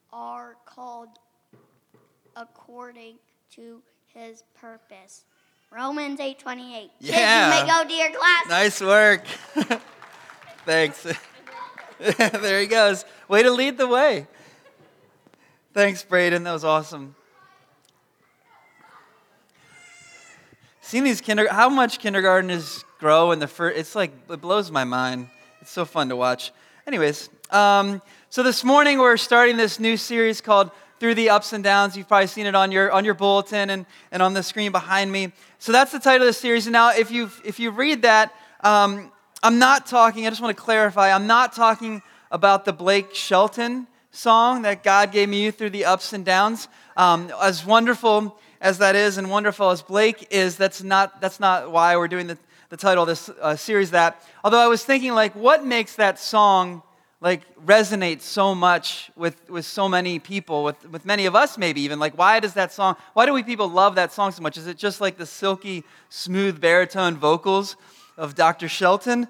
are called according to his purpose. Romans 8:28. Yeah. Kids, you may go to your class. Nice work. Thanks. There he goes. Way to lead the way. Thanks, Braden. That was awesome. Seeing these how much kindergartners grow in the first, it's like, it blows my mind. It's so fun to watch. Anyways, so this morning we're starting this new series called Through the Ups and Downs. You've probably seen it on your bulletin and on the screen behind me. So that's the title of the series. And now if you read that, I'm not talking, I just want to clarify, I'm not talking about the Blake Shelton song that God gave me through the ups and downs. As wonderful as that is and wonderful as Blake is, that's not why we're doing the title of this series that. Although I was thinking, like, what makes that song like resonate so much with so many people, with many of us maybe even? Like, why do we people love that song so much? Is it just like the silky, smooth baritone vocals of Dr. Shelton?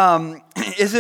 Is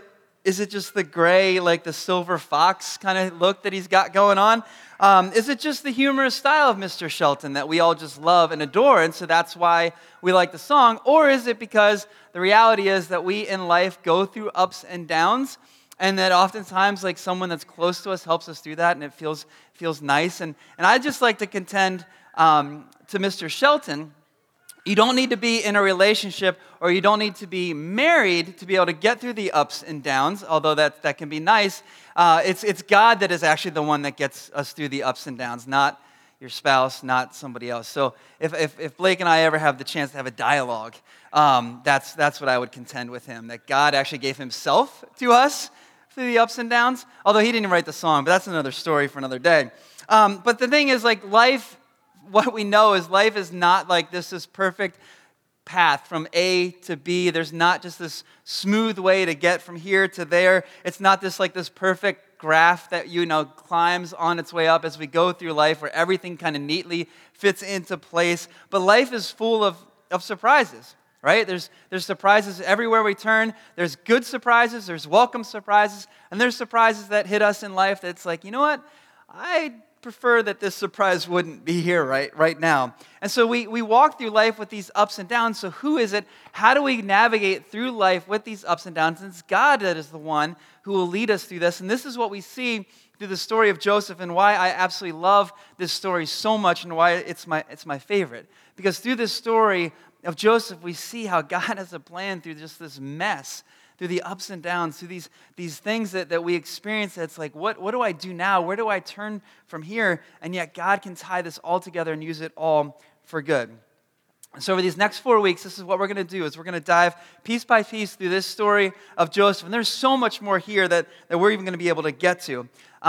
it just the gray, like the silver fox kind of look that he's got going on? Is it just the humorous style of Mr. Shelton that we all just love and adore, and so that's why we like the song? Or is it because the reality is that we in life go through ups and downs, and that oftentimes like someone that's close to us helps us through that, and it feels nice? And I just like to contend to Mr. Shelton, you don't need to be in a relationship or you don't need to be married to be able to get through the ups and downs, although that can be nice. It's God that is actually the one that gets us through the ups and downs, not your spouse, not somebody else. So if Blake and I ever have the chance to have a dialogue, that's what I would contend with him, that God actually gave himself to us through the ups and downs, although he didn't write the song, but that's another story for another day. But the thing is, like, life, what we know is life is not like this perfect path from A to B. There's not just this smooth way to get from here to there. It's not this perfect graph that, climbs on its way up as we go through life where everything kind of neatly fits into place. But life is full of surprises, right? There's surprises everywhere we turn. There's good surprises, there's welcome surprises, and there's surprises that hit us in life that's like, you know what? I prefer that this surprise wouldn't be here right now. And so we walk through life with these ups and downs. So who is it? How do we navigate through life with these ups and downs? And it's God that is the one who will lead us through this. And this is what we see through the story of Joseph, and why I absolutely love this story so much, and why it's my favorite. Because through this story of Joseph, we see how God has a plan through just this mess, through the ups and downs, through these things that we experience. That's like, what do I do now? Where do I turn from here? And yet God can tie this all together and use it all for good. So over these next 4 weeks, this is what we're going to do, is we're going to dive piece by piece through this story of Joseph. And there's so much more here that we're even going to be able to get to.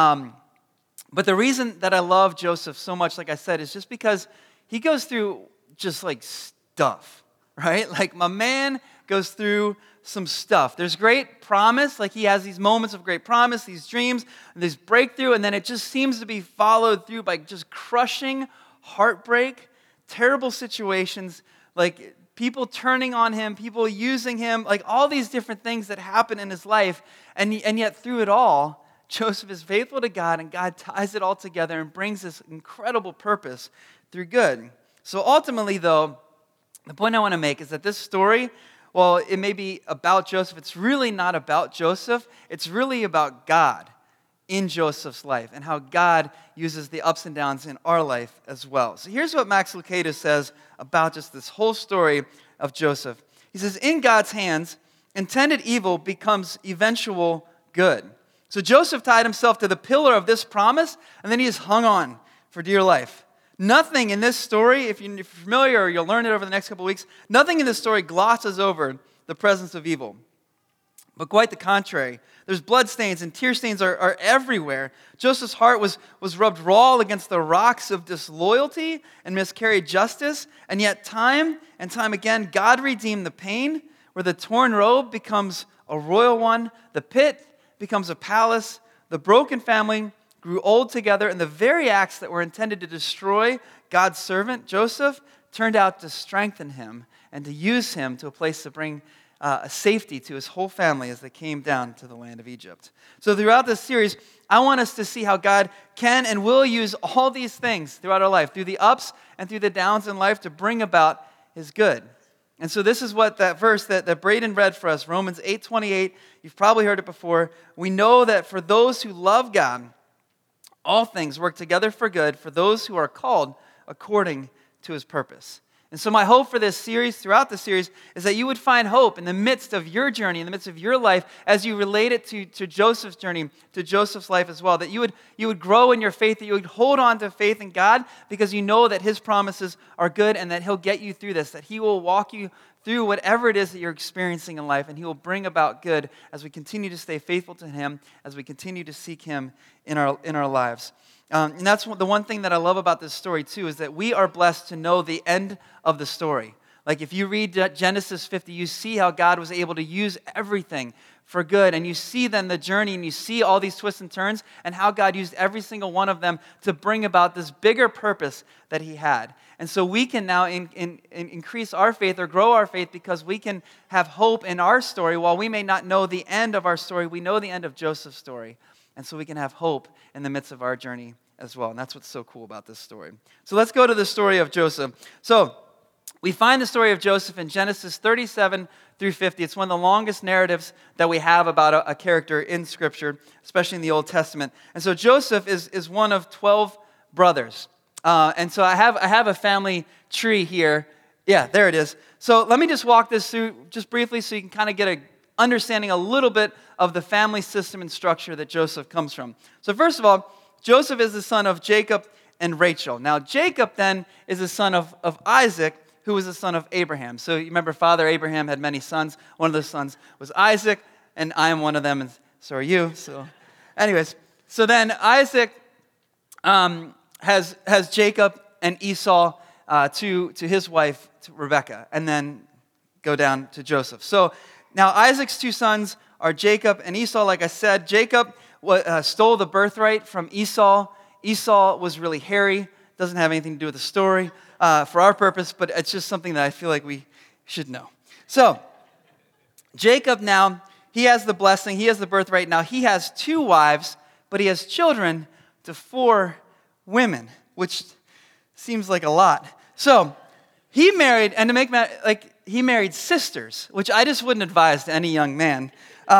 But the reason that I love Joseph so much, like I said, is just because he goes through just like stuff, right? Like, my man goes through some stuff. There's great promise, like he has these moments of great promise, these dreams, this breakthrough, and then it just seems to be followed through by just crushing heartbreak, terrible situations, like people turning on him, people using him, like all these different things that happen in his life, and yet through it all, Joseph is faithful to God, and God ties it all together and brings this incredible purpose through good. So ultimately, though, the point I want to make is that this story, well, it may be about Joseph, it's really not about Joseph. It's really about God in Joseph's life and how God uses the ups and downs in our life as well. So here's what Max Lucado says about just this whole story of Joseph. He says, in God's hands, intended evil becomes eventual good. So Joseph tied himself to the pillar of this promise, and then he is hung on for dear life. Nothing in this story, if you're familiar or you'll learn it over the next couple of weeks, nothing in this story glosses over the presence of evil. But quite the contrary. There's blood stains and tear stains are everywhere. Joseph's heart was rubbed raw against the rocks of disloyalty and miscarried justice, and yet time and time again, God redeemed the pain, where the torn robe becomes a royal one, the pit becomes a palace, the broken family grew old together, and the very acts that were intended to destroy God's servant, Joseph, turned out to strengthen him and to use him to a place to bring a safety to his whole family as they came down to the land of Egypt. So throughout this series, I want us to see how God can and will use all these things throughout our life, through the ups and through the downs in life, to bring about his good. And so this is what that verse that Braden read for us, Romans 8:28, you've probably heard it before. We know that for those who love God, all things work together for good for those who are called according to his purpose. And so my hope for this series, throughout the series, is that you would find hope in the midst of your journey, in the midst of your life, as you relate it to Joseph's journey, to Joseph's life as well. That you would grow in your faith, that you would hold on to faith in God, because you know that his promises are good and that he'll get you through this, that he will walk you through whatever it is that you're experiencing in life, and he will bring about good as we continue to stay faithful to him, as we continue to seek him in our lives. And that's the one thing that I love about this story too, is that we are blessed to know the end of the story. Like if you read Genesis 50, you see how God was able to use everything for good, and you see then the journey, and you see all these twists and turns, and how God used every single one of them to bring about this bigger purpose that he had. And so we can now increase our faith or grow our faith, because we can have hope in our story. While we may not know the end of our story, we know the end of Joseph's story. And so we can have hope in the midst of our journey as well. And that's what's so cool about this story. So let's go to the story of Joseph. So we find the story of Joseph in Genesis 37 through 50. It's one of the longest narratives that we have about a character in Scripture, especially in the Old Testament. And so Joseph is one of 12 brothers. And so I have a family tree here. Yeah, there it is. So let me just walk this through just briefly so you can kind of get an understanding a little bit of the family system and structure that Joseph comes from. So first of all, Joseph is the son of Jacob and Rachel. Now Jacob then is the son of Isaac, who was the son of Abraham. So you remember Father Abraham had many sons. One of those sons was Isaac, and I am one of them, and so are you. So anyways, so then Isaac has Jacob and Esau to his wife, to Rebekah, and then go down to Joseph. So now Isaac's two sons are Jacob and Esau. Like I said, Jacob stole the birthright from Esau. Esau was really hairy. Doesn't have anything to do with the story for our purpose, but it's just something that I feel like we should know. So Jacob now, he has the blessing. He has the birthright. Now he has 2 wives, but he has children to 4 women, which seems like a lot. So he married, and to make he married sisters, which I just wouldn't advise to any young man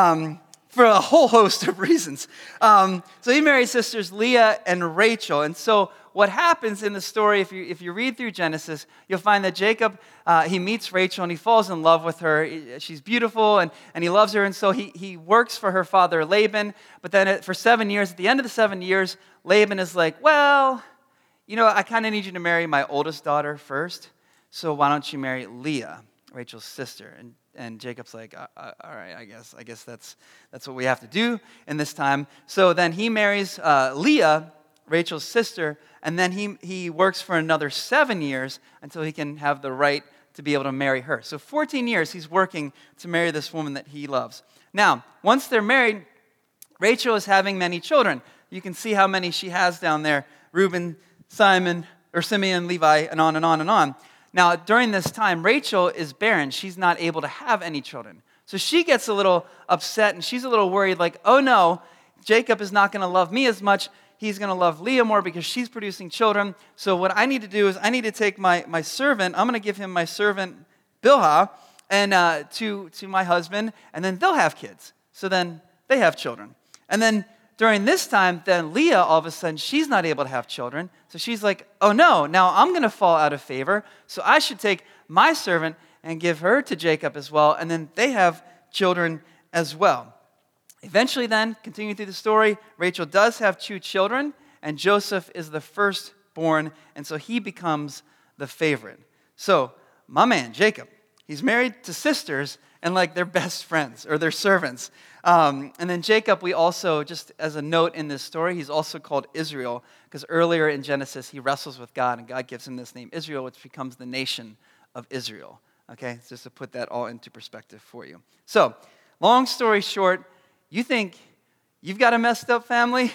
for a whole host of reasons. So he married sisters Leah and Rachel. And so what happens in the story, if you read through Genesis, you'll find that Jacob, he meets Rachel and he falls in love with her. She's beautiful and he loves her. And so he works for her father Laban. But then for 7 years, at the end of the 7 years, Laban is like, well, I kind of need you to marry my oldest daughter first. So why don't you marry Leah, Rachel's sister? And Jacob's like, all right, I guess that's what we have to do in this time. So then he marries Leah, Rachel's sister, and then he works for another 7 years until he can have the right to be able to marry her. So 14 years he's working to marry this woman that he loves. Now, once they're married, Rachel is having many children. You can see how many she has down there: Reuben, Simeon, Levi, and on and on and on. Now, during this time, Rachel is barren. She's not able to have any children. So she gets a little upset, and she's a little worried, like, oh no, Jacob is not going to love me as much. He's going to love Leah more because she's producing children. So what I need to do is I need to take my servant. I'm going to give him my servant Bilhah and to my husband, and then they'll have kids. So then they have children. And then during this time, then Leah, all of a sudden, she's not able to have children. So she's like, oh no, now I'm going to fall out of favor. So I should take my servant and give her to Jacob as well. And then they have children as well. Eventually then, continuing through the story, Rachel does have 2 children, and Joseph is the firstborn, and so he becomes the favorite. So my man, Jacob, he's married to sisters, and like they're best friends, or they're servants. And then Jacob, we also, just as a note in this story, he's also called Israel, because earlier in Genesis, he wrestles with God, and God gives him this name Israel, which becomes the nation of Israel. Okay, just to put that all into perspective for you. So, long story short, you think you've got a messed up family?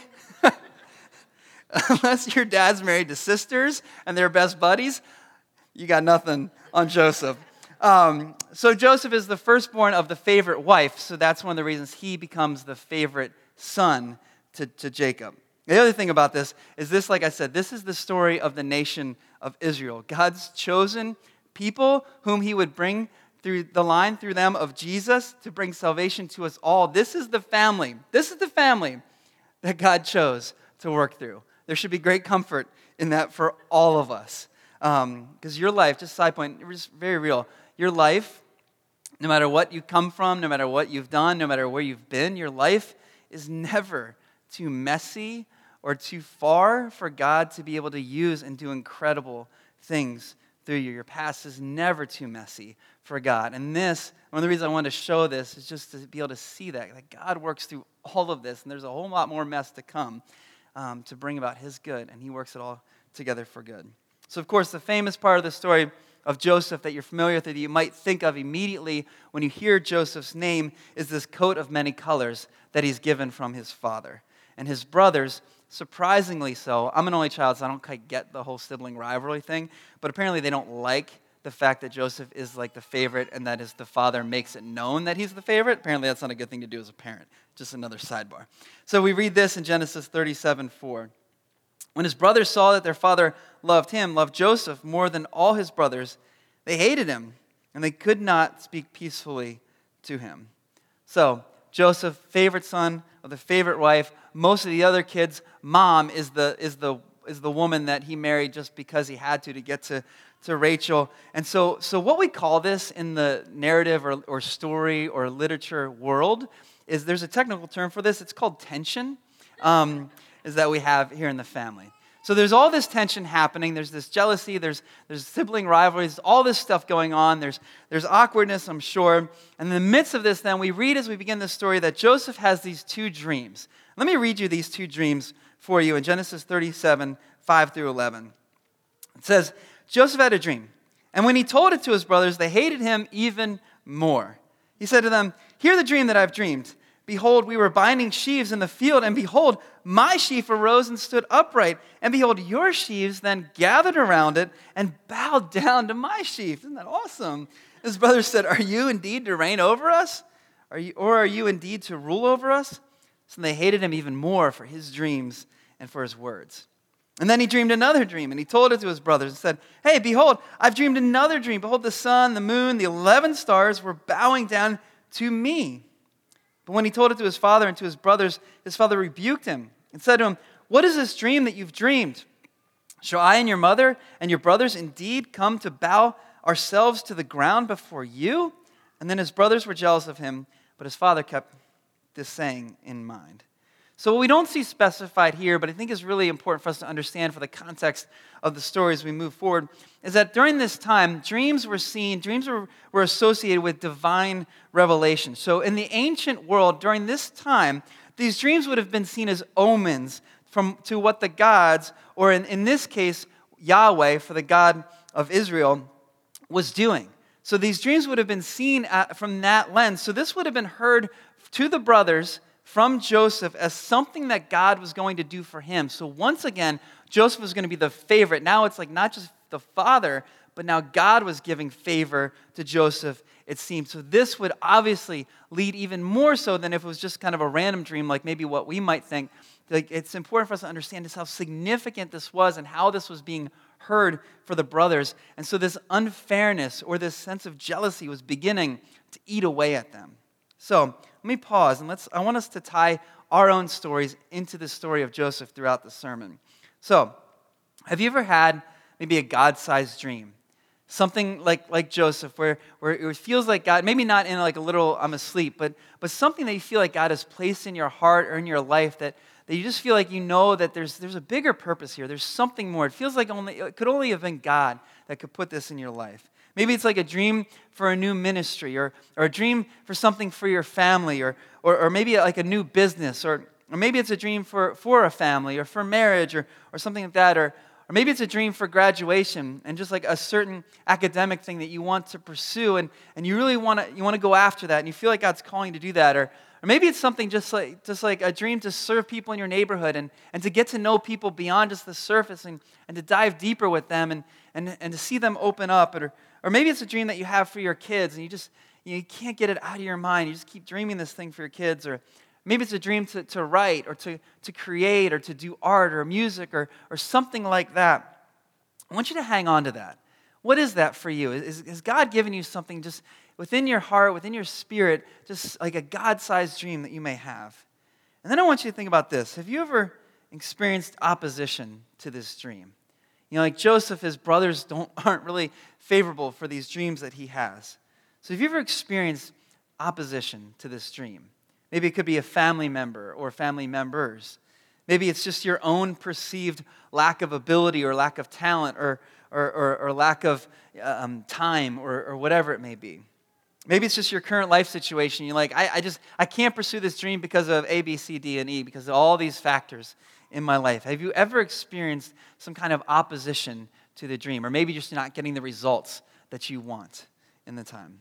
Unless your dad's married to sisters and they're best buddies, you got nothing on Joseph. So Joseph is the firstborn of the favorite wife, so that's one of the reasons he becomes the favorite son to Jacob. The other thing about this is this, like I said, this is the story of the nation of Israel. God's chosen people whom he would bring through the line through them of Jesus to bring salvation to us all. This is the family. This is the family that God chose to work through. There should be great comfort in that for all of us. Because your life, just side point, it's very real. Your life, no matter what you come from, no matter what you've done, no matter where you've been, your life is never too messy or too far for God to be able to use and do incredible things through you. Your past is never too messy for God. And this, one of the reasons I wanted to show this is just to be able to see that God works through all of this, and there's a whole lot more mess to come to bring about his good, and he works it all together for good. So, of course, the famous part of the story of Joseph that you're familiar with, that you might think of immediately when you hear Joseph's name, is this coat of many colors that he's given from his father. And his brothers, surprisingly so, I'm an only child, so I don't quite get the whole sibling rivalry thing, but apparently they don't like the fact that Joseph is like the favorite and that the father makes it known that he's the favorite. Apparently that's not a good thing to do as a parent. Just another sidebar. So we read this in Genesis 37:4. When his brothers saw that their father loved Joseph more than all his brothers, they hated him, and they could not speak peacefully to him. So, Joseph, favorite son of the favorite wife. Most of the other kids' mom is the woman that he married just because he had to get to Rachel. And so what we call this in the narrative or story or literature world is, there's a technical term for this. It's called tension. Is that we have here in the family. So there's all this tension happening. There's this jealousy. There's sibling rivalries. All this stuff going on. There's awkwardness, I'm sure. And in the midst of this, then, we read as we begin this story that Joseph has these two dreams. Let me read you these two dreams for you in Genesis 37:5-11. It says, Joseph had a dream, and when he told it to his brothers, they hated him even more. He said to them, "Hear the dream that I've dreamed. Behold, we were binding sheaves in the field, and behold, my sheaf arose and stood upright. And behold, your sheaves then gathered around it and bowed down to my sheaf." Isn't that awesome? His brothers said, "Are you indeed to reign over us? Are you indeed to rule over us?" So they hated him even more for his dreams and for his words. And then he dreamed another dream, and he told it to his brothers and said, "Hey, behold, I've dreamed another dream. Behold, the sun, the moon, the 11 stars were bowing down to me." But when he told it to his father and to his brothers, his father rebuked him and said to him, "What is this dream that you've dreamed? Shall I and your mother and your brothers indeed come to bow ourselves to the ground before you?" And then his brothers were jealous of him, but his father kept this saying in mind. So what we don't see specified here, but I think is really important for us to understand for the context of the story as we move forward, is that during this time, dreams were associated with divine revelation. So in the ancient world, during this time, these dreams would have been seen as omens to what the gods, or in this case, Yahweh, for the God of Israel, was doing. So these dreams would have been seen from that lens. So this would have been heard to the brothers from Joseph as something that God was going to do for him. So once again, Joseph was going to be the favorite. Now it's like not just the father, but now God was giving favor to Joseph, it seemed. So this would obviously lead even more so than if it was just kind of a random dream, like maybe what we might think. Like, it's important for us to understand just how significant this was and how this was being heard for the brothers. And so this unfairness or this sense of jealousy was beginning to eat away at them. So let me pause, and I want us to tie our own stories into the story of Joseph throughout the sermon. So, have you ever had maybe a God-sized dream? Something like Joseph, where it feels like God, maybe not in like a literal I'm asleep, but something that you feel like God has placed in your heart or in your life that you just feel like you know that there's a bigger purpose here. There's something more. It feels like it could only have been God that could put this in your life. Maybe it's like a dream for a new ministry or a dream for something for your family or maybe like a new business or maybe it's a dream for a family or for marriage or something like that or maybe it's a dream for graduation and just like a certain academic thing that you want to pursue and you really want to go after that and you feel like God's calling you to do that or maybe it's something just like a dream to serve people in your neighborhood and to get to know people beyond just the surface and to dive deeper with them and to see them open up or Or maybe it's a dream that you have for your kids and you can't get it out of your mind. You just keep dreaming this thing for your kids. Or maybe it's a dream to write or to create or to do art or music or something like that. I want you to hang on to that. What is that for you? Has God given you something just within your heart, within your spirit, just like a God-sized dream that you may have? And then I want you to think about this. Have you ever experienced opposition to this dream? Like Joseph, his brothers aren't really favorable for these dreams that he has. So have you ever experienced opposition to this dream? Maybe it could be a family member or family members. Maybe it's just your own perceived lack of ability or lack of talent or lack of time or whatever it may be. Maybe it's just your current life situation. You're like, I can't pursue this dream because of A, B, C, D, and E, because of all these factors in my life. Have you ever experienced some kind of opposition to the dream? Or maybe just not getting the results that you want in the time.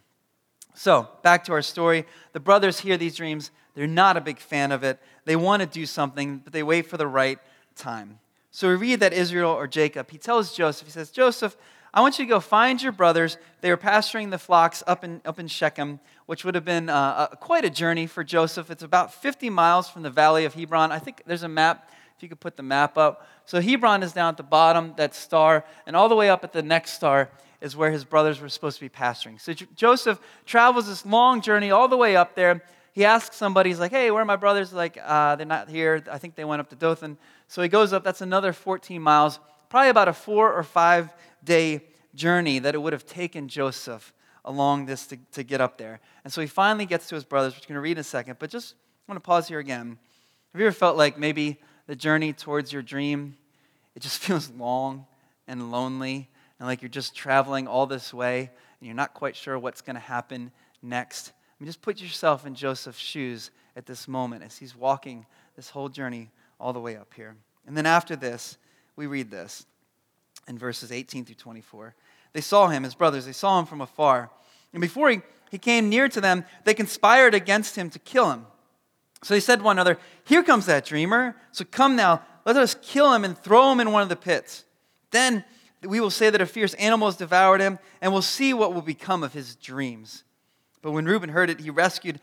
So, back to our story. The brothers hear these dreams. They're not a big fan of it. They want to do something, but they wait for the right time. So we read that Israel, or Jacob, he tells Joseph, he says, Joseph, I want you to go find your brothers. They were pasturing the flocks up in Shechem, which would have been quite a journey for Joseph. It's about 50 miles from the valley of Hebron. I think there's a map, if you could put the map up. So Hebron is down at the bottom, that star, and all the way up at the next star is where his brothers were supposed to be pasturing. So Joseph travels this long journey all the way up there. He asks somebody, he's like, hey, where are my brothers? Like, they're not here. I think they went up to Dothan. So he goes up. That's another 14 miles, probably about a 4 or 5 day journey that it would have taken Joseph along this to get up there. And so he finally gets to his brothers, which we're going to read in a second. But just want to pause here again. Have you ever felt like maybe the journey towards your dream, it just feels long and lonely, and like you're just traveling all this way, and you're not quite sure what's going to happen next? I mean, just put yourself in Joseph's shoes at this moment as he's walking this whole journey all the way up here. And then after this, we read this in verses 18 through 24. They saw him, his brothers, they saw him from afar. And before he came near to them, they conspired against him to kill him. So they said to one another, here comes that dreamer. So come now, let us kill him and throw him in one of the pits. Then we will say that a fierce animal has devoured him, and we'll see what will become of his dreams. But when Reuben heard it, he rescued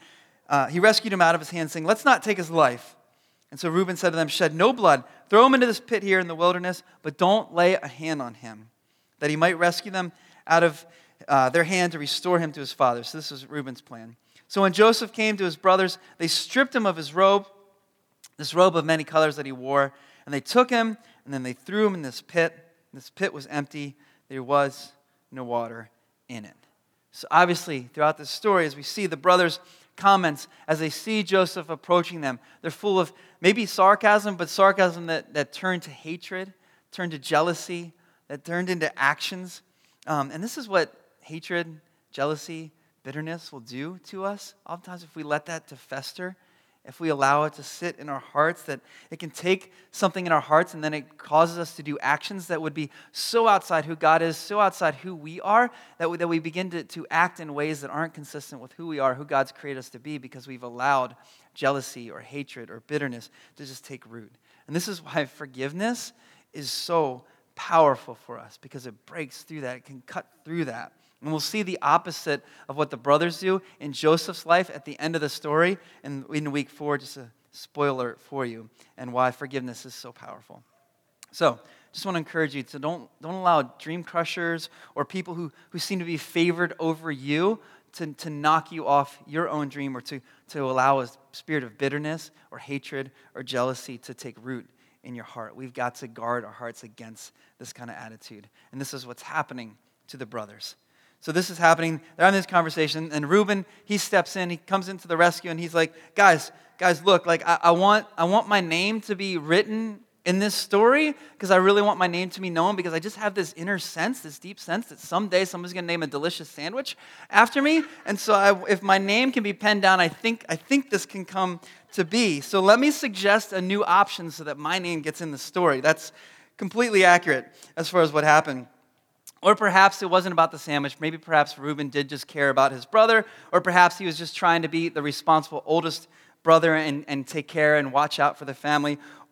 him out of his hand, saying, let's not take his life. And so Reuben said to them, shed no blood. Throw him into this pit here in the wilderness, but don't lay a hand on him, that he might rescue them out of their hand to restore him to his father. So this was Reuben's plan. So when Joseph came to his brothers, they stripped him of his robe, this robe of many colors that he wore, and they took him, and then they threw him in this pit. This pit was empty. There was no water in it. So obviously, throughout this story, as we see the brothers' comments, as they see Joseph approaching them, they're full of maybe sarcasm, but sarcasm that turned to hatred, turned to jealousy, that turned into actions. And this is what hatred, jealousy, bitterness will do to us. Oftentimes, if we let that to fester, if we allow it to sit in our hearts, that it can take something in our hearts and then it causes us to do actions that would be so outside who God is, so outside who we are, that we begin to act in ways that aren't consistent with who we are, who God's created us to be, because we've allowed jealousy or hatred or bitterness to just take root. And this is why forgiveness is so powerful for us, because it breaks through that. It can cut through that. And we'll see the opposite of what the brothers do in Joseph's life at the end of the story in week 4, just a spoiler for you, and why forgiveness is so powerful. So, just want to encourage you to don't allow dream crushers or people who seem to be favored over you to knock you off your own dream, or to allow a spirit of bitterness or hatred or jealousy to take root in your heart. We've got to guard our hearts against this kind of attitude. And this is what's happening to the brothers. So this is happening. They're having this conversation, and Reuben, he steps in. He comes into the rescue, and he's like, guys, look, like I want my name to be written in this story, because I really want my name to be known, because I just have this inner sense, this deep sense that someday someone's going to name a delicious sandwich after me. And so if my name can be penned down, I think this can come to be. So let me suggest a new option so that my name gets in the story. That's completely accurate as far as what happened. Or perhaps it wasn't about the sandwich. Maybe perhaps Reuben did just care about his brother, or perhaps he was just trying to be the responsible oldest brother and take care and watch out for the family.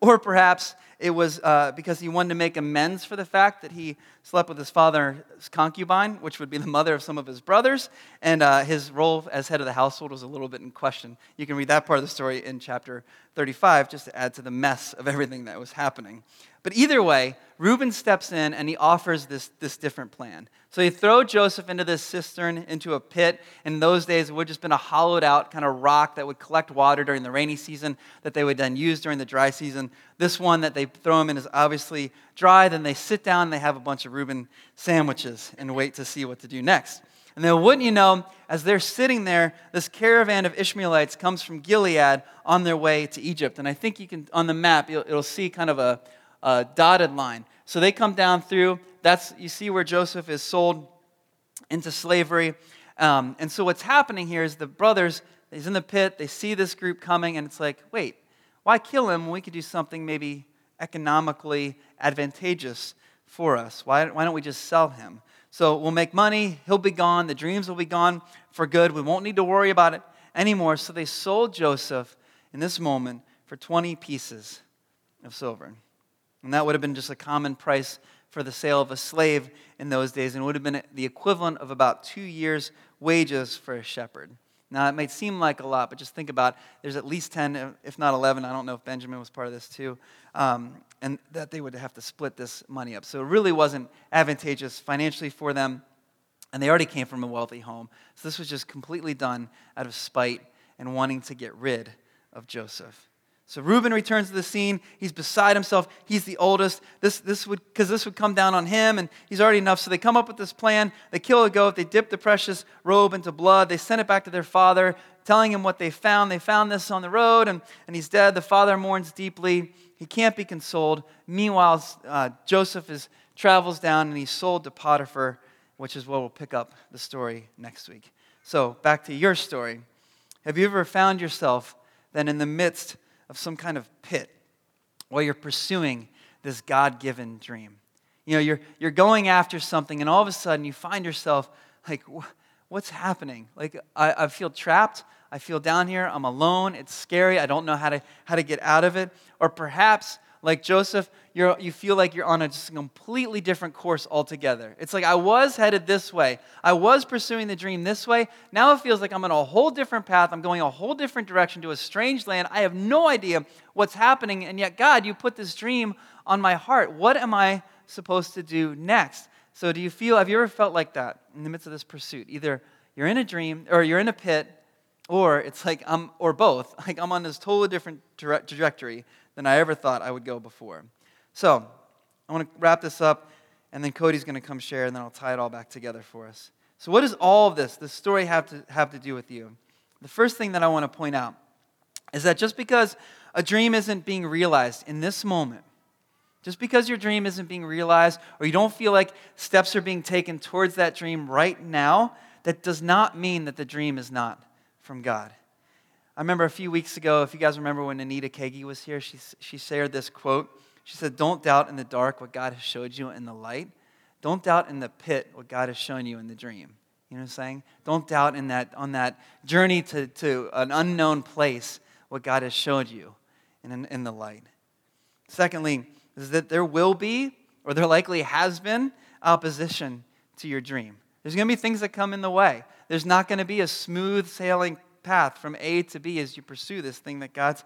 Or perhaps it was because he wanted to make amends for the fact that he slept with his father's concubine, which would be the mother of some of his brothers, and his role as head of the household was a little bit in question. You can read that part of the story in chapter 35 just to add to the mess of everything that was happening. But either way, Reuben steps in and he offers this different plan. So he throw Joseph into this cistern, into a pit. In those days, it would have just been a hollowed out kind of rock that would collect water during the rainy season that they would then use during the dry season. This one that they throw him in is obviously dry. Then they sit down and they have a bunch of Reuben sandwiches and wait to see what to do next. And then wouldn't you know, as they're sitting there, this caravan of Ishmaelites comes from Gilead on their way to Egypt. And I think you can, on the map, it'll see kind of a dotted line. So they come down through. You see where Joseph is sold into slavery. And so what's happening here is the brothers, he's in the pit, they see this group coming, and it's like, wait, why kill him when we could do something maybe economically advantageous for us? Why don't we just sell him? So we'll make money, he'll be gone, the dreams will be gone for good, we won't need to worry about it anymore. So they sold Joseph in this moment for 20 pieces of silver. And that would have been just a common price for the sale of a slave in those days, and would have been the equivalent of about 2 years' wages for a shepherd. Now, it might seem like a lot, but just think about there's at least 10, if not 11, I don't know if Benjamin was part of this too, and that they would have to split this money up. So it really wasn't advantageous financially for them, and they already came from a wealthy home. So this was just completely done out of spite and wanting to get rid of Joseph. So Reuben returns to the scene. He's beside himself. He's the oldest. This would come down on him, and he's already enough. So they come up with this plan. They kill a goat. They dip the precious robe into blood. They send it back to their father, telling him what they found. They found this on the road, and he's dead. The father mourns deeply. He can't be consoled. Meanwhile, Joseph travels down, and he's sold to Potiphar, which is where we'll pick up the story next week. So back to your story. Have you ever found yourself then in the midst of some kind of pit while you're pursuing this God-given dream? You know, you're going after something, and all of a sudden you find yourself like, what's happening? Like, I feel trapped. I feel down here. I'm alone. It's scary. I don't know how to get out of it. Or perhaps, like Joseph, you feel like you're on a just completely different course altogether. It's like I was headed this way. I was pursuing the dream this way. Now it feels like I'm on a whole different path. I'm going a whole different direction to a strange land. I have no idea what's happening. And yet, God, you put this dream on my heart. What am I supposed to do next? So have you ever felt like that in the midst of this pursuit? Either you're in a dream or you're in a pit, or it's like or both. Like I'm on this totally different trajectory than I ever thought I would go before. So I want to wrap this up, and then Cody's going to come share, and then I'll tie it all back together for us. So what does all of this story have to do with you? The first thing that I want to point out is that just because a dream isn't being realized in this moment, just because your dream isn't being realized, or you don't feel like steps are being taken towards that dream right now, that does not mean that the dream is not from God. I remember a few weeks ago, if you guys remember when Anita Kagi was here, she shared this quote. She said, "Don't doubt in the dark what God has showed you in the light. Don't doubt in the pit what God has shown you in the dream." You know what I'm saying? Don't doubt on that journey to an unknown place what God has showed you in the light. Secondly, is that there will be, or there likely has been, opposition to your dream. There's going to be things that come in the way. There's not going to be a smooth sailing path from A to B as you pursue this thing that God's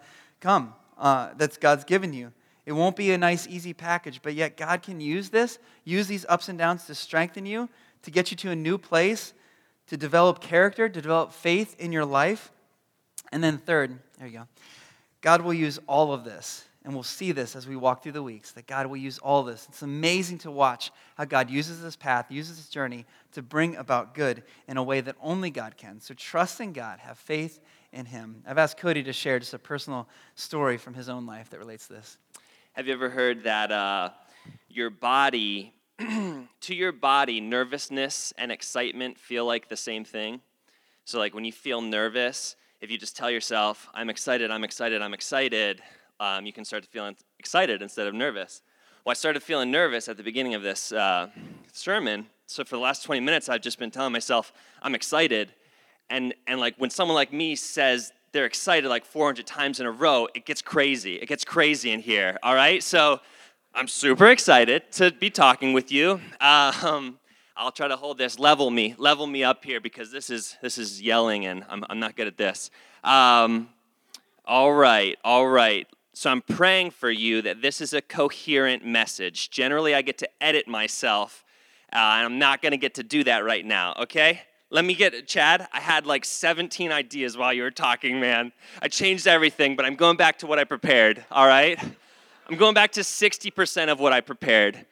given you. It won't be a nice, easy package, but yet God can use these ups and downs to strengthen you, to get you to a new place, to develop character, to develop faith in your life. And then third, there you go, God will use all of this. And we'll see this as we walk through the weeks, that God will use all this. It's amazing to watch how God uses this path, uses this journey to bring about good in a way that only God can. So trust in God, have faith in Him. I've asked Cody to share just a personal story from his own life that relates to this. Have you ever heard that your body, to your body, nervousness and excitement feel like the same thing? So like when you feel nervous, if you just tell yourself, I'm excited, I'm excited, I'm excited, you can start to feel excited instead of nervous. Well, I started feeling nervous at the beginning of this sermon. So for the last 20 minutes, I've just been telling myself, I'm excited. And like when someone like me says they're excited like 400 times in a row, it gets crazy. It gets crazy in here, all right? So I'm super excited to be talking with you. I'll try to hold this, level me up here, because this is yelling, and I'm not good at this. All right. So I'm praying for you that this is a coherent message. Generally, I get to edit myself, and I'm not going to get to do that right now, okay? Chad, I had like 17 ideas while you were talking, man. I changed everything, but I'm going back to what I prepared, all right? I'm going back to 60% of what I prepared.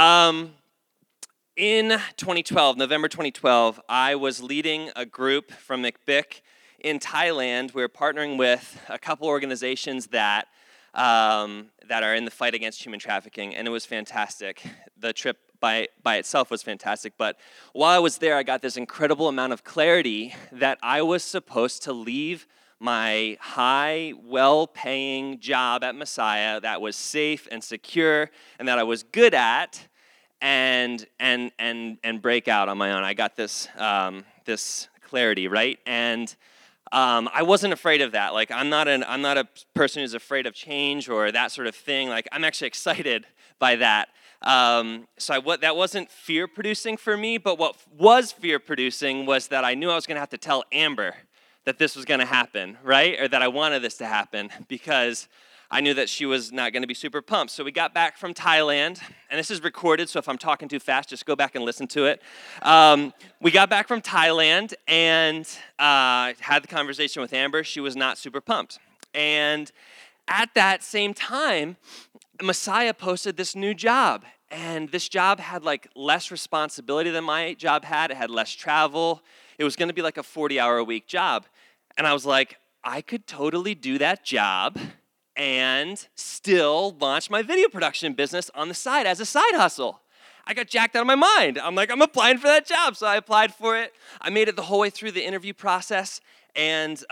In 2012, November 2012, I was leading a group from McBick in Thailand. We were partnering with a couple organizations that are in the fight against human trafficking, and it was fantastic. The trip by itself was fantastic, but while I was there, I got this incredible amount of clarity that I was supposed to leave my high, well-paying job at Messiah that was safe and secure and that I was good at, and break out on my own. I got this this clarity, right? And I wasn't afraid of that. Like, I'm not a person who's afraid of change or that sort of thing. Like, I'm actually excited by that. That wasn't fear-producing for me, but what was fear-producing was that I knew I was going to have to tell Amber that this was going to happen, right? Or that I wanted this to happen, because I knew that she was not going to be super pumped. So we got back from Thailand, and this is recorded, so if I'm talking too fast, just go back and listen to it. We got back from Thailand and had the conversation with Amber. She was not super pumped. And at that same time, Messiah posted this new job, and this job had like less responsibility than my job had. It had less travel. It was going to be like a 40-hour-a-week job. And I was like, I could totally do that job and still launch my video production business on the side as a side hustle. I got jacked out of my mind. I'm like, I'm applying for that job. So I applied for it. I made it the whole way through the interview process. And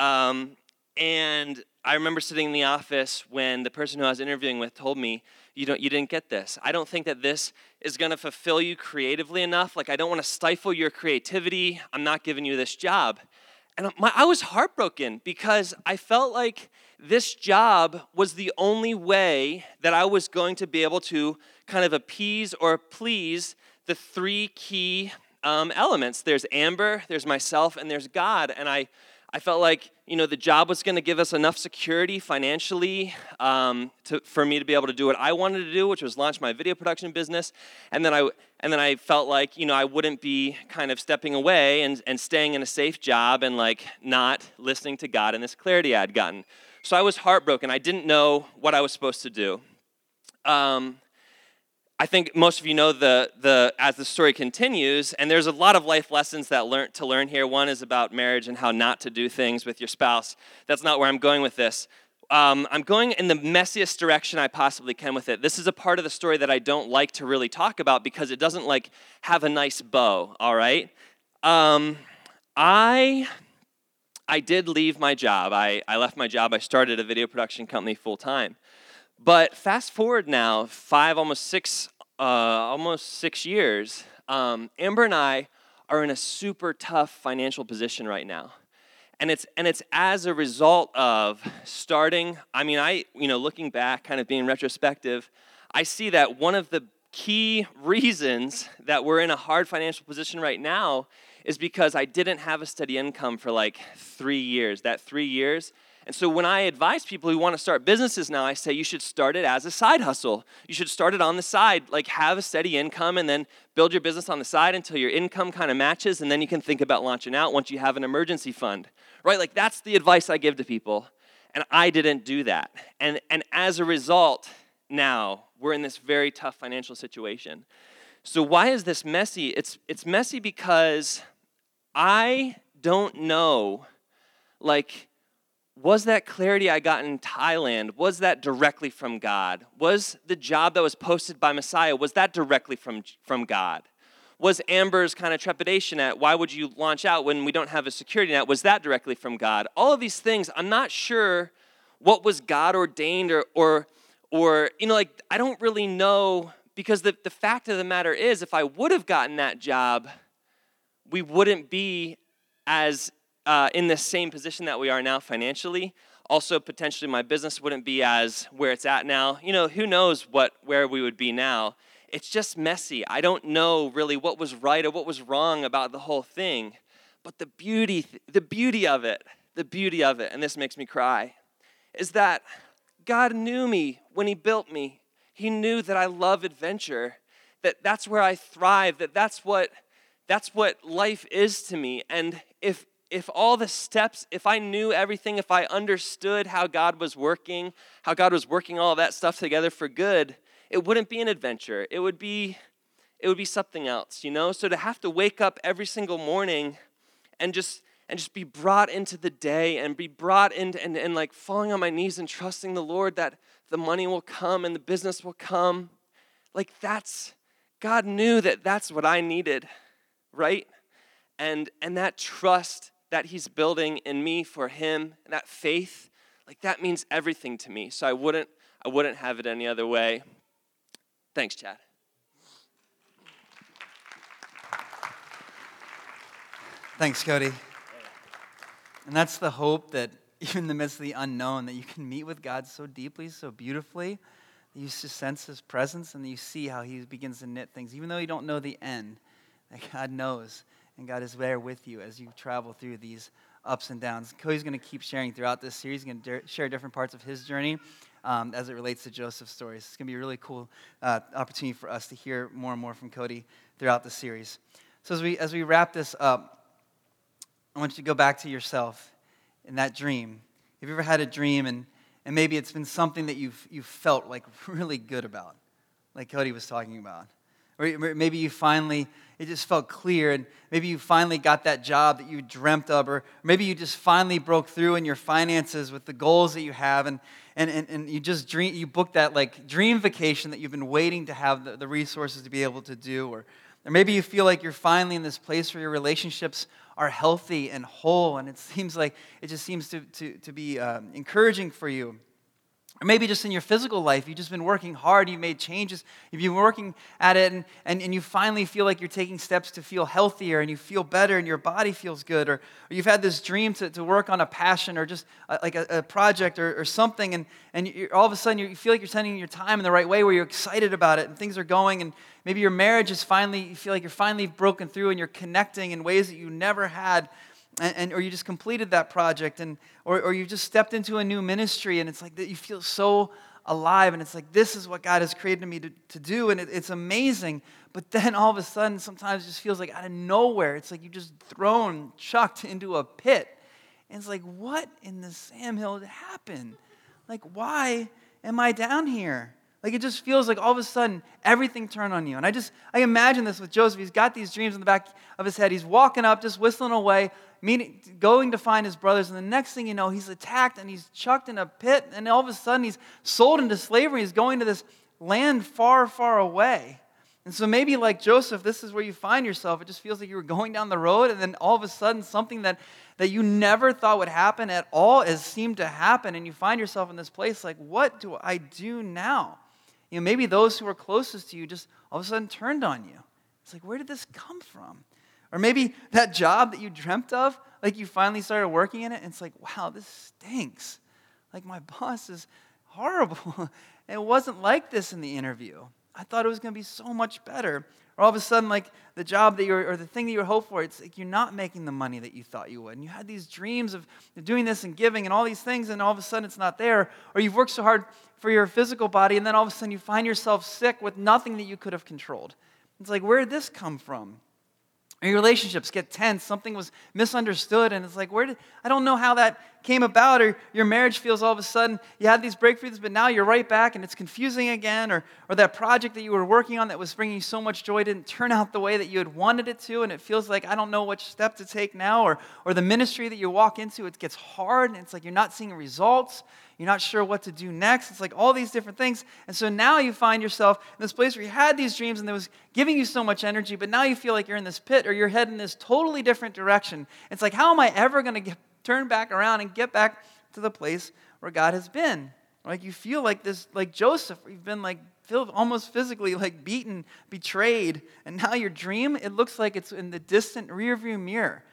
I remember sitting in the office when the person who I was interviewing with told me, you didn't get this. I don't think that this is going to fulfill you creatively enough. Like, I don't want to stifle your creativity. I'm not giving you this job. And I was heartbroken, because I felt like this job was the only way that I was going to be able to kind of appease or please the three key elements. There's Amber, there's myself, and there's God. And I felt like, the job was going to give us enough security financially for me to be able to do what I wanted to do, which was launch my video production business. And then I felt like, I wouldn't be kind of stepping away and staying in a safe job and like not listening to God and this clarity I'd gotten. So I was heartbroken. I didn't know what I was supposed to do. I think most of you know as the story continues, and there's a lot of life lessons to learn here. One is about marriage and how not to do things with your spouse. That's not where I'm going with this. I'm going in the messiest direction I possibly can with it. This is a part of the story that I don't like to really talk about, because it doesn't like have a nice bow, all right? I did leave my job. I left my job. I started a video production company full time. But fast forward now, almost six years, Amber and I are in a super tough financial position right now. And it's as a result of starting, looking back, kind of being retrospective, I see that one of the key reasons that we're in a hard financial position right now is because I didn't have a steady income for like 3 years, that 3 years. And so when I advise people who want to start businesses now, I say you should start it as a side hustle. You should start it on the side, like have a steady income and then build your business on the side until your income kind of matches, and then you can think about launching out once you have an emergency fund, right? Like that's the advice I give to people, and I didn't do that. And as a result, now we're in this very tough financial situation. So why is this messy? It's messy because I don't know, like, was that clarity I got in Thailand, was that directly from God? Was the job that was posted by Messiah, was that directly from God? Was Amber's kind of trepidation at why would you launch out when we don't have a security net, was that directly from God? All of these things, I'm not sure what was God ordained or I don't really know, because the fact of the matter is, if I would have gotten that job, we wouldn't be as in the same position that we are now financially. Also, potentially my business wouldn't be as where it's at now. Who knows where we would be now. It's just messy. I don't know really what was right or what was wrong about the whole thing. But the beauty of it, and this makes me cry, is that God knew me when he built me. He knew that I love adventure, that's where I thrive, that's what life is to me. And if all the steps, if I knew everything, if I understood how God was working all that stuff together for good, it wouldn't be an adventure. It would be something else, So to have to wake up every single morning and just be brought into the day and be brought into and like falling on my knees and trusting the Lord that the money will come and the business will come. Like God knew that's what I needed, right? And that trust that he's building in me for him, and that faith, like that means everything to me. So I wouldn't have it any other way. Thanks, Chad. Thanks, Cody. And that's the hope that even in the midst of the unknown, that you can meet with God so deeply, so beautifully, that you just sense his presence and that you see how he begins to knit things. Even though you don't know the end, that God knows and God is there with you as you travel through these ups and downs. Cody's going to keep sharing throughout this series. He's going to share different parts of his journey as it relates to Joseph's stories. It's going to be a really cool opportunity for us to hear more and more from Cody throughout the series. So as we wrap this up, I want you to go back to yourself in that dream. Have you ever had a dream and maybe it's been something that you've felt like really good about, like Cody was talking about? Or maybe it just felt clear, and maybe you finally got that job that you dreamt of, or maybe you just finally broke through in your finances with the goals that you have, and you booked that like dream vacation that you've been waiting to have the resources to be able to do, or maybe you feel like you're finally in this place where your relationships are healthy and whole, and it just seems to be encouraging for you. Or maybe just in your physical life, you've just been working hard, you've made changes, you've been working at it, and you finally feel like you're taking steps to feel healthier, and you feel better, and your body feels good, or you've had this dream to work on a passion, or just like a project or something, and all of a sudden you feel like you're spending your time in the right way, where you're excited about it, and things are going, and maybe your marriage is you feel like you're finally broken through, and you're connecting in ways that you never had, or you just completed that project, or you just stepped into a new ministry, and it's like that you feel so alive, and it's like this is what God has created me to do, and it's amazing. But then all of a sudden, sometimes it just feels like out of nowhere, it's like you're just chucked into a pit, and it's like, what in the Sam Hill happened? Like, why am I down here? Like, it just feels like all of a sudden everything turned on you. And I imagine this with Joseph. He's got these dreams in the back of his head. He's walking up, just whistling away, going to find his brothers. And the next thing you know, he's attacked and he's chucked in a pit. And all of a sudden he's sold into slavery. He's going to this land far, far away. And so maybe like Joseph, this is where you find yourself. It just feels like you were going down the road, and then all of a sudden something that you never thought would happen at all has seemed to happen. And you find yourself in this place like, what do I do now? Maybe those who are closest to you just all of a sudden turned on you. It's like, where did this come from? Or maybe that job that you dreamt of, like you finally started working in it, and it's like, wow, this stinks. Like my boss is horrible. It wasn't like this in the interview. I thought it was going to be so much better. Or all of a sudden, like the job or the thing that you hoped for, it's like you're not making the money that you thought you would. And you had these dreams of doing this and giving and all these things, and all of a sudden it's not there. Or you've worked so hard for your physical body, and then all of a sudden you find yourself sick with nothing that you could have controlled. It's like, where did this come from? Or your relationships get tense, something was misunderstood, and it's like, I don't know how that came about. Or your marriage feels all of a sudden, you had these breakthroughs, but now you're right back, and it's confusing again. Or that project that you were working on that was bringing you so much joy didn't turn out the way that you had wanted it to, and it feels like, I don't know which step to take now. Or the ministry that you walk into, it gets hard, and it's like you're not seeing results. You're not sure what to do next. It's like all these different things. And so now you find yourself in this place where you had these dreams and it was giving you so much energy, but now you feel like you're in this pit or you're heading in this totally different direction. It's like, how am I ever going to turn back around and get back to the place where God has been? Like you feel like this, like Joseph, you've been like almost physically like beaten, betrayed, and now your dream, it looks like it's in the distant rearview mirror.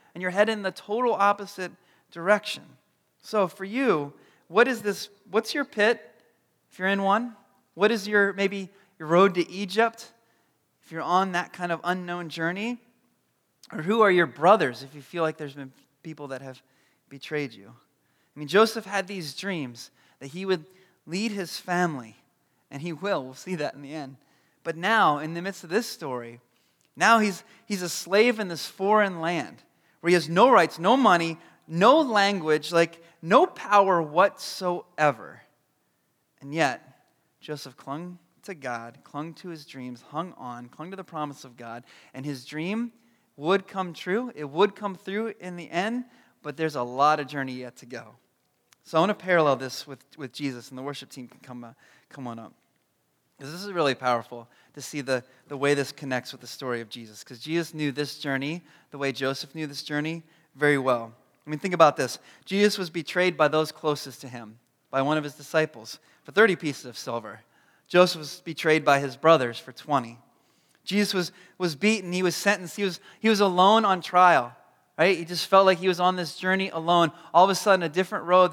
and you're heading in the total opposite direction. So for you, what's your pit, if you're in one? What is maybe your road to Egypt, if you're on that kind of unknown journey? Or who are your brothers, if you feel like there's been people that have betrayed you? I mean, Joseph had these dreams that he would lead his family, and he will. We'll see that in the end. But now, in the midst of this story, now he's a slave in this foreign land where he has no rights, no money, no language, like no power whatsoever. And yet, Joseph clung to God, clung to his dreams, clung to the promise of God, and his dream would come true. It would come through in the end, but there's a lot of journey yet to go. So I want to parallel this with Jesus, and the worship team can come on up. Because this is really powerful to see the way this connects with the story of Jesus. Because Jesus knew this journey the way Joseph knew this journey very well. I mean, think about this. Jesus was betrayed by those closest to him, by one of his disciples, for 30 pieces of silver. Joseph was betrayed by his brothers for 20. Jesus was beaten. He was sentenced. He was alone on trial, right? He just felt like he was on this journey alone. All of a sudden, a different road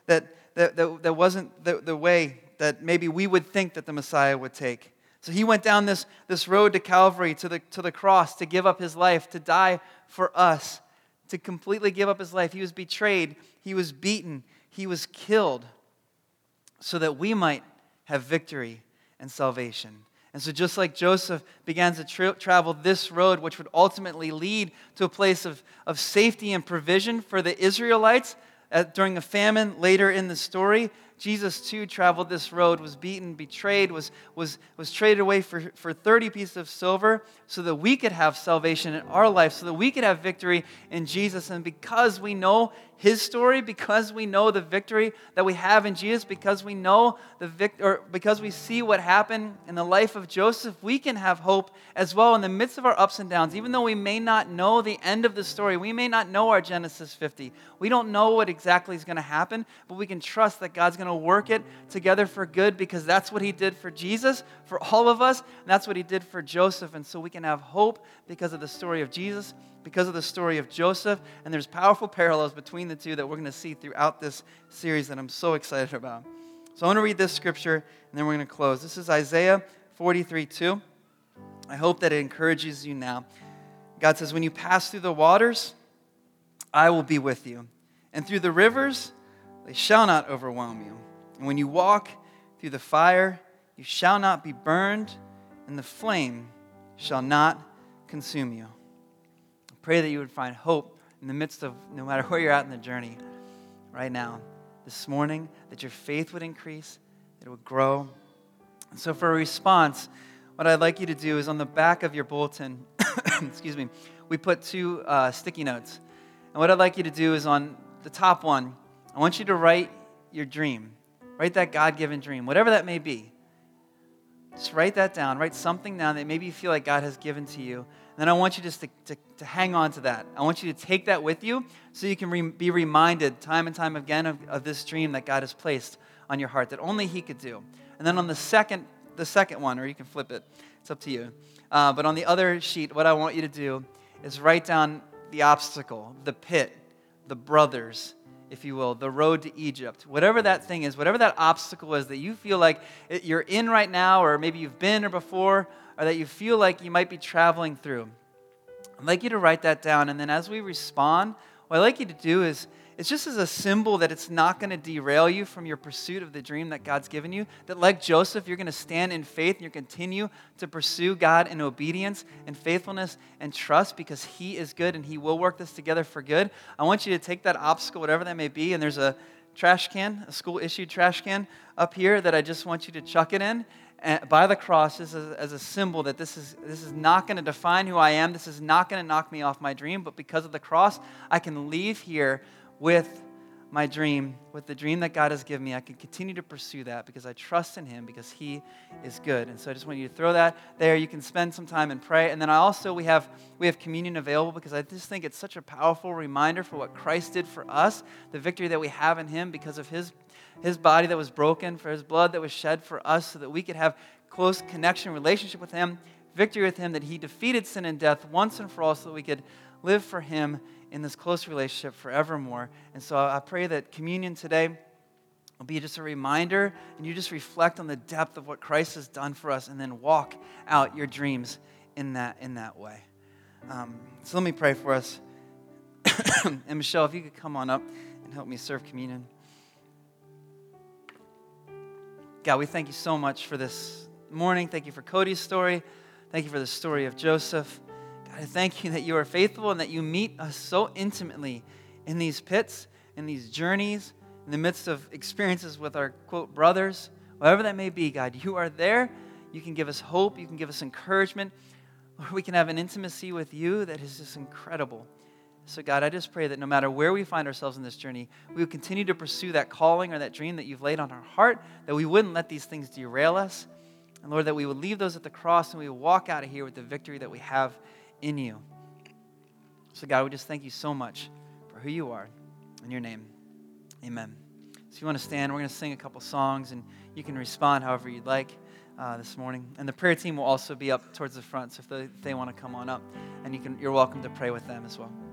that wasn't the way that maybe we would think that the Messiah would take. So he went down this road to Calvary, to the cross, to give up his life, to die for us, to completely give up his life. He was betrayed. He was beaten. He was killed so that we might have victory and salvation. And so just like Joseph began to travel this road, which would ultimately lead to a place of safety and provision for the Israelites during a famine later in the story, Jesus too traveled this road, was beaten, betrayed, was traded away for 30 pieces of silver so that we could have salvation in our life, so that we could have victory in Jesus. And because we know his story, because we know the victory that we have in Jesus, because we know because we see what happened in the life of Joseph, we can have hope as well in the midst of our ups and downs. Even though we may not know the end of the story, we may not know our Genesis 50. We don't know what exactly is going to happen, but we can trust that God's going to work it together for good because that's what he did for Jesus, for all of us, and that's what he did for Joseph. And so we can have hope because of the story of Jesus, because of the story of Joseph, and there's powerful parallels between the two that we're going to see throughout this series that I'm so excited about. So I want to read this scripture, and then we're going to close. This is Isaiah 43:2. I hope that it encourages you now. God says, when you pass through the waters, I will be with you, and through the rivers, they shall not overwhelm you. And when you walk through the fire, you shall not be burned, and the flame shall not consume you. I pray that you would find hope in the midst of no matter where you're at in the journey right now, this morning, that your faith would increase, that it would grow. And so for a response, what I'd like you to do is on the back of your bulletin, excuse me, we put two sticky notes. And what I'd like you to do is on the top one, I want you to write your dream. Write that God-given dream, whatever that may be. Just write that down. Write something down that maybe you feel like God has given to you. And then I want you just to hang on to that. I want you to take that with you so you can be reminded time and time again of this dream that God has placed on your heart that only he could do. And then on the second one, or you can flip it. It's up to you. But on the other sheet, what I want you to do is write down the obstacle, the pit, the brothers, if you will, the road to Egypt. Whatever that thing is, whatever that obstacle is that you feel like you're in right now, or maybe you've been or before, or that you feel like you might be traveling through. I'd like you to write that down, and then as we respond, what I'd like you to do is, it's just as a symbol that it's not going to derail you from your pursuit of the dream that God's given you, that like Joseph, you're going to stand in faith and you continue to pursue God in obedience and faithfulness and trust because he is good and he will work this together for good. I want you to take that obstacle, whatever that may be, and there's a trash can, a school-issued trash can up here that I just want you to chuck it in by the cross as a symbol that this is not going to define who I am. This is not going to knock me off my dream, but because of the cross, I can leave here with my dream, with the dream that God has given me. I can continue to pursue that because I trust in him because he is good. And so I just want you to throw that there. You can spend some time and pray. And then we have communion available because I just think it's such a powerful reminder for what Christ did for us, the victory that we have in him because of his body that was broken, for his blood that was shed for us so that we could have close connection, relationship with him, victory with him, that he defeated sin and death once and for all so that we could live for him in this close relationship forevermore. And so I pray that communion today will be just a reminder, and you just reflect on the depth of what Christ has done for us, and then walk out your dreams in that way. So let me pray for us. And Michelle, if you could come on up and help me serve communion. God, we thank you so much for this morning. Thank you for Cody's story. Thank you for the story of Joseph. God, I thank you that you are faithful and that you meet us so intimately in these pits, in these journeys, in the midst of experiences with our, quote, brothers. Whatever that may be, God, you are there. You can give us hope. You can give us encouragement. Lord, we can have an intimacy with you that is just incredible. So God, I just pray that no matter where we find ourselves in this journey, we would continue to pursue that calling or that dream that you've laid on our heart, that we wouldn't let these things derail us. And Lord, that we would leave those at the cross and we would walk out of here with the victory that we have in you. So God, we just thank you so much for who you are. In your name, amen. So if you want to stand, we're going to sing a couple songs and you can respond however you'd like this morning. And the prayer team will also be up towards the front, so if they want to come on up, and you're welcome to pray with them as well.